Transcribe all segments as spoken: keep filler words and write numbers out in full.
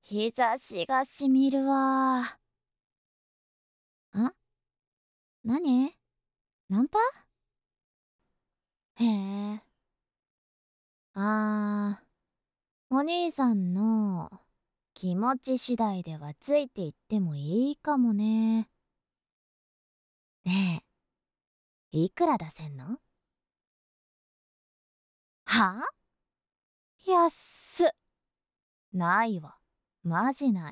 日差しがしみるわ。ん何ナンパ。へえ。あー、お兄さんの気持ち次第ではついていってもいいかもね。ねえ、いくら出せんの？はあ？安っ。ないわ。マジない。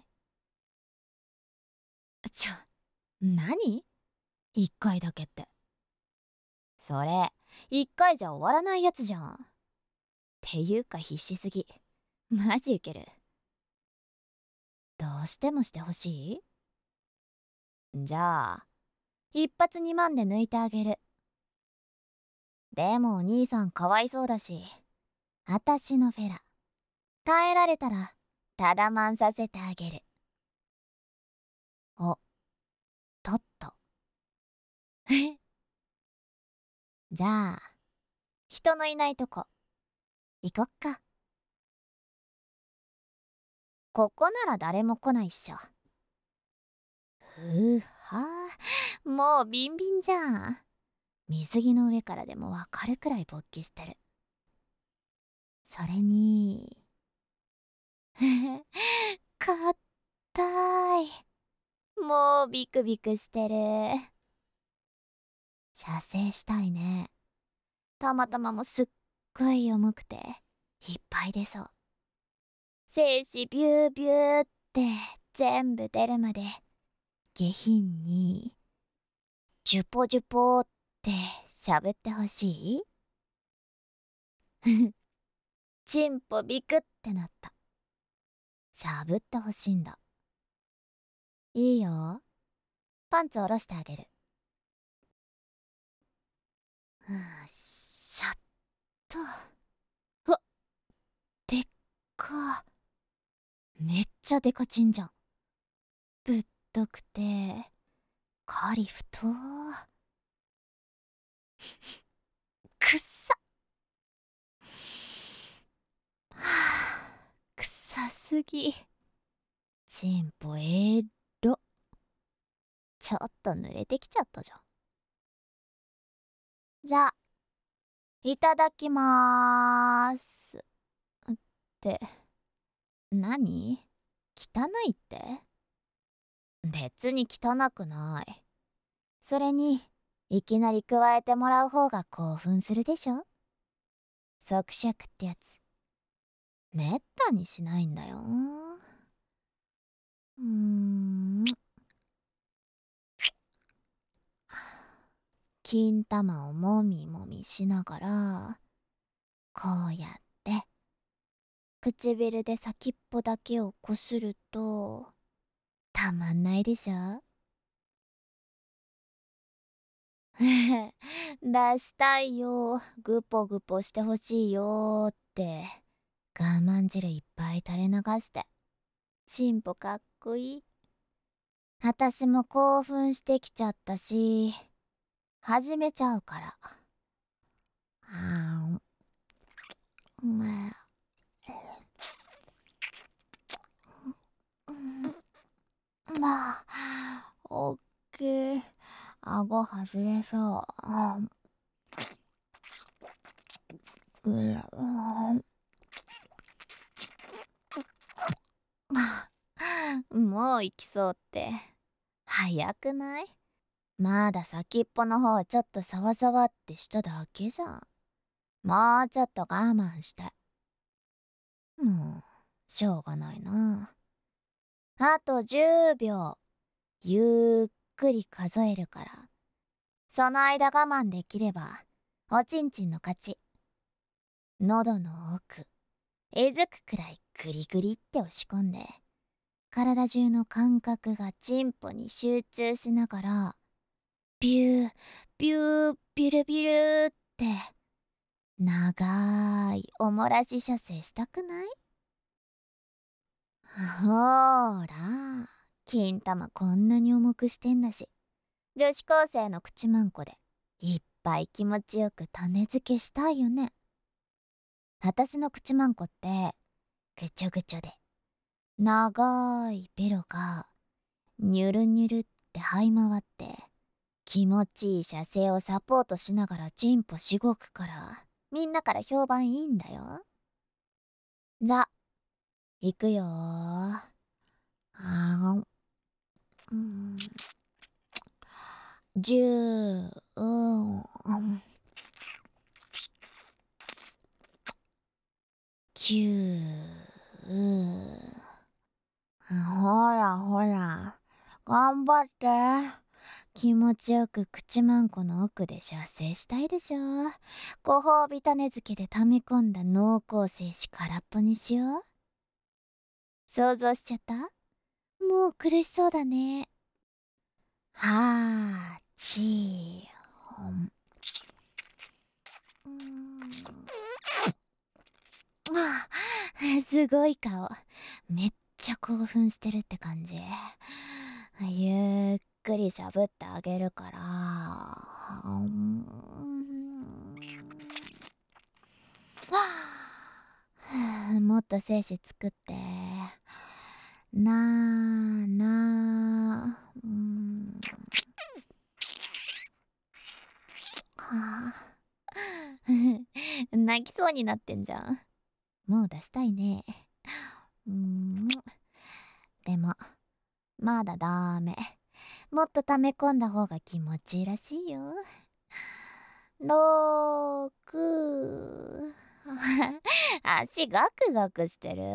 ちょ、何？一回だけって。それ、一回じゃ終わらないやつじゃん。っていうか必死すぎ。マジウケる。どうしてもしてほしい？じゃあ、一発二万で抜いてあげる。でもお兄さんかわいそうだし、あたしのフェラ、耐えられたら、ただまんさせてあげる。お、とっと。じゃあ、人のいないとこ、行こっか。ここなら誰も来ないっしょ。ふうはあ、もうビンビンじゃん。水着の上からでもわかるくらい勃起してる。それに、かったい。もうビクビクしてる。射精したいね。たまたまもすっごい重くていっぱい出そう。精子ビュービューって全部出るまで下品にジュポジュポってしゃぶってほしい？チンポビクってなった。しゃぶってほしいんだ。いいよ。パンツ下ろしてあげる。はあ、しゃっと。うわ、でっか。めっちゃデカチンじゃん。ぶっとくてカリ太。くっさ。はあ、臭すぎ。チンポえろ。ちょっと濡れてきちゃったじゃん。じゃあ、いただきまーす。って、何？汚いって？別に汚くない。それに、いきなり加えてもらう方が興奮するでしょ？即尺ってやつ、めったにしないんだよ。うーん。金玉をもみもみしながら、こうやって唇で先っぽだけをこするとたまんないでしょ？出したいよ、グポグポしてほしいよって我慢汁いっぱい垂れ流して。チンポかっこいい。あたしも興奮してきちゃったし、始めちゃうから。あーん、まあ、まあ、おっきい。顎外れそう。あうらうん、もう行きそうって。早くない？まだ先っぽの方ちょっとサワサワってしただけじゃん。もうちょっと我慢して。もう、しょうがないな。あとじゅうびょう、ゆっくり数えるから。その間我慢できれば、おちんちんの勝ち。喉の奥、えずくくらいグリグリって押し込んで、体中の感覚がチンポに集中しながら、ビュー、ビュー、ビュルビュルって、長いおもらし射精したくない？ほーら、金玉こんなに重くしてんだし、女子高生の口まんこでいっぱい気持ちよく種付けしたいよね。あたしの口まんこってぐちょぐちょで長いベロがニュルニュルって這い回って気持ちいい射精をサポートしながらチンポしごくからみんなから評判いいんだよ。じゃ、行くよー。あーうん、じゅう、うん、きゅう、ほらほら、頑張って。気持ちよく口マンコの奥で射精したいでしょ。ご褒美種付けで溜め込んだ濃厚精子空っぽにしよう。想像しちゃった？もう苦しそうだね。はーちーほん。ああ、すごい顔。めっちゃ興奮してるって感じ。ゆっくりしゃぶってあげるから。うん、もっと精子作って。なーなー。うん、はあ、泣きそうになってんじゃん。もう出したいね。うん、でもまだダメ。もっと溜め込んだ方が気持ちいいらしいよ。ろく足ガクガクしてる。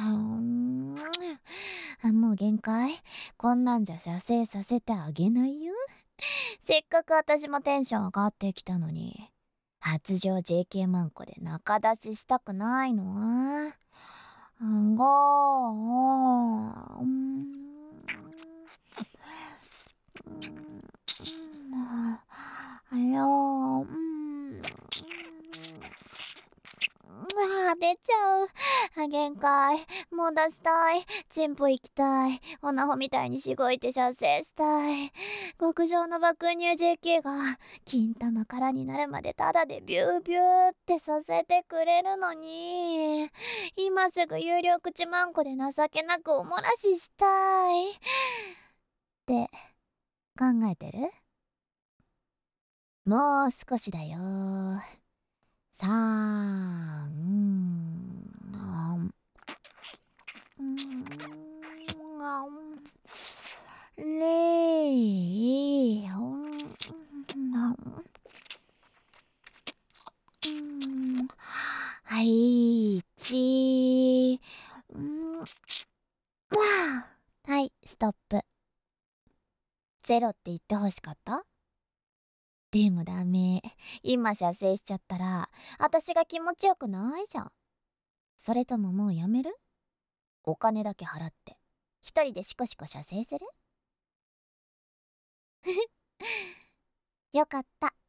もう限界。こんなんじゃ射精させてあげないよ。せっかく私もテンション上がってきたのに、発情 ジェーケー マンコで中出ししたくないの。ごー、うん、あよー、うん、あー出ちゃう。あ、限界。もう出したい。チンポ行きたい。オナホみたいにしごいて射精したい。極上の爆乳 ジェーケー が金玉空になるまでタダでビュービューってさせてくれるのに、今すぐ有料口マンコで情けなくおもらししたいって考えてる？もう少しだよ。さん、うん、ねえ、うん、はい、ち、うん、はい、ストップ。ゼロって言ってほしかった？でもダメ。今射精しちゃったら、私が気持ちよくないじゃん。それとももうやめる？お金だけ払って、一人でシコシコ射精する？よかった。